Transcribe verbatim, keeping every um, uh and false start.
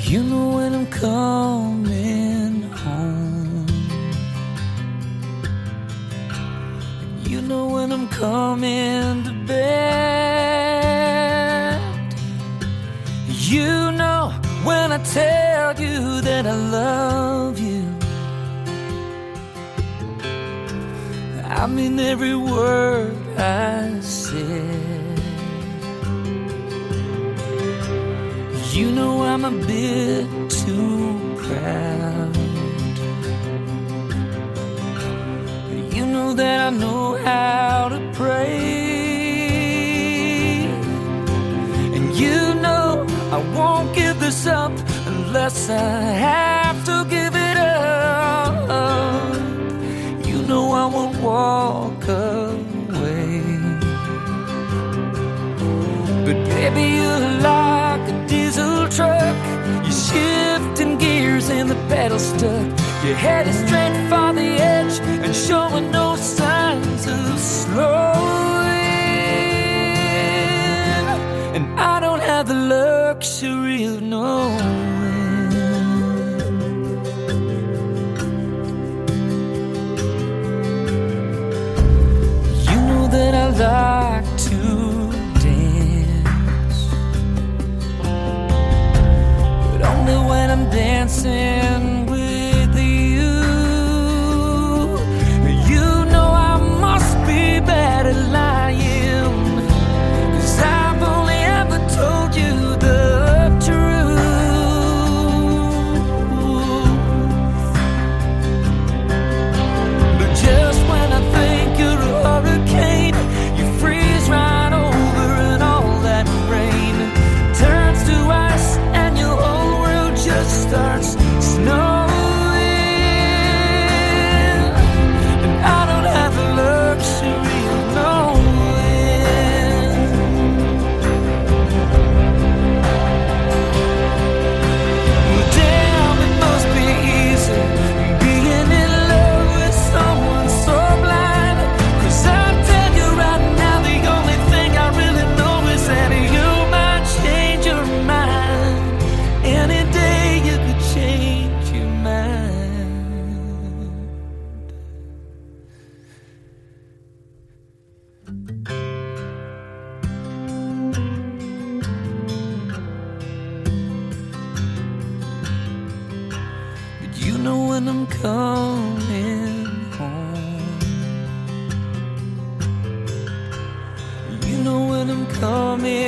You know when I'm coming home. You know when I'm coming to bed. You know when I tell you that I love you. I mean every word I said. You know I'm a bit too proud. You know that I know how to pray. And you know I won't give this up unless I have to give it up. You know I won't walk away. But baby, you're like a diesel truck. You're shifting gears and the pedal stuck. You're headed straight for the edge and showing no signs of slowing. And I don't have the luxury of knowing. You know that I like to dance, but only when I'm dancing with you. You know I must be bad at lying, 'cause I've only ever told you the truth. But just when I think you're a hurricane, you freeze right over and all that rain turns to ice and your whole world just starts snowing. And I don't have the luxury of knowing. Well, damn, it must be easy being in love with someone so blind. 'Cause I'll tell you right now, the only thing I really know is that you might change your mind. Any day you could change your mind. But you know when I'm coming home. You know when I'm coming